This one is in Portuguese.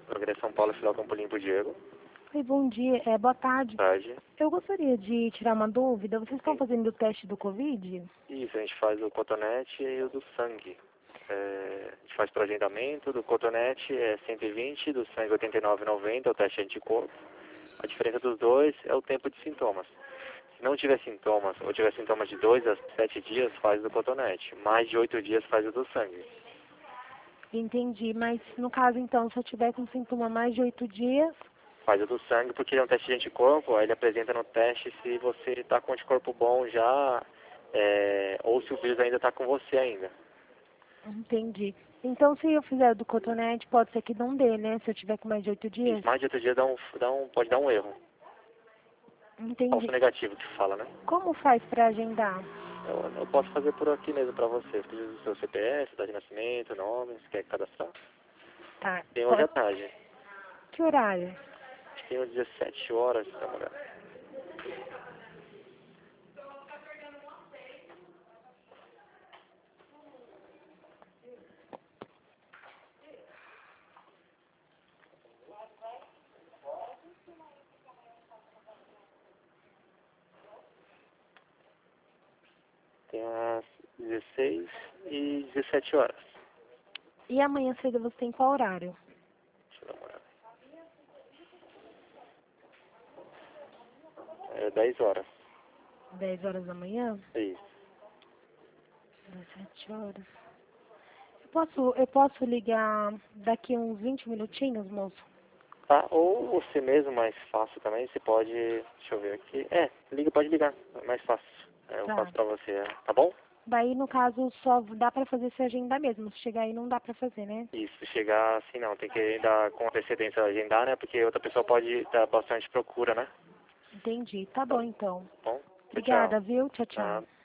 Drogaria São Paulo, filial Campo Limpo, Diego. Oi, bom dia. Boa tarde. Tarde. Eu gostaria de tirar uma dúvida. Vocês estão Sim. fazendo o teste do Covid? Isso, a gente faz o cotonete e o do sangue. A gente faz para agendamento, do cotonete é 120, do sangue 89,90, é o teste anticorpo. A diferença dos dois é o tempo de sintomas. Se não tiver sintomas, ou tiver sintomas de 2 a 7 dias, faz o do cotonete. Mais de 8 dias, faz o do sangue. Entendi, mas no caso então, se eu tiver com sintoma mais de 8 dias, Faz o do sangue porque é um teste de anticorpo, aí ele apresenta no teste se você está com anticorpo bom já, ou se o vírus ainda está com você ainda. entendi. Então se eu fizer do cotonete, pode ser que não dê, né? Se eu tiver com mais de 8 dias? Isso, mais de 8 dias pode dar um erro. Entendi. Falso negativo que fala, né? Como faz para agendar? Eu posso fazer por aqui mesmo para você. Preciso do seu CPF, data de nascimento, nome, você quer cadastrar? Tá. Tem hoje à tarde. Que horário? Acho que tem às 17 horas, dá uma olhada. Tem às 16 e 17 horas. E amanhã cedo você tem qual horário? Deixa eu dar uma olhada. 10 horas. 10 horas da manhã? É isso. 17 horas. Eu posso ligar daqui uns 20 minutinhos, moço? Tá, ou você mesmo, mais fácil também, você pode, deixa eu ver aqui. Pode ligar, é mais fácil. Eu Tá. faço pra você, tá bom? Daí, no caso, só dá pra fazer se agendar mesmo. Se chegar aí, não dá pra fazer, né? Isso, chegar assim não, tem que dar com antecedência agendar, né? Porque outra pessoa pode dar bastante procura, né? Entendi. Tá bom, então. Bom, tchau, Obrigada, tchau. viu? Tchau, tchau. Tá.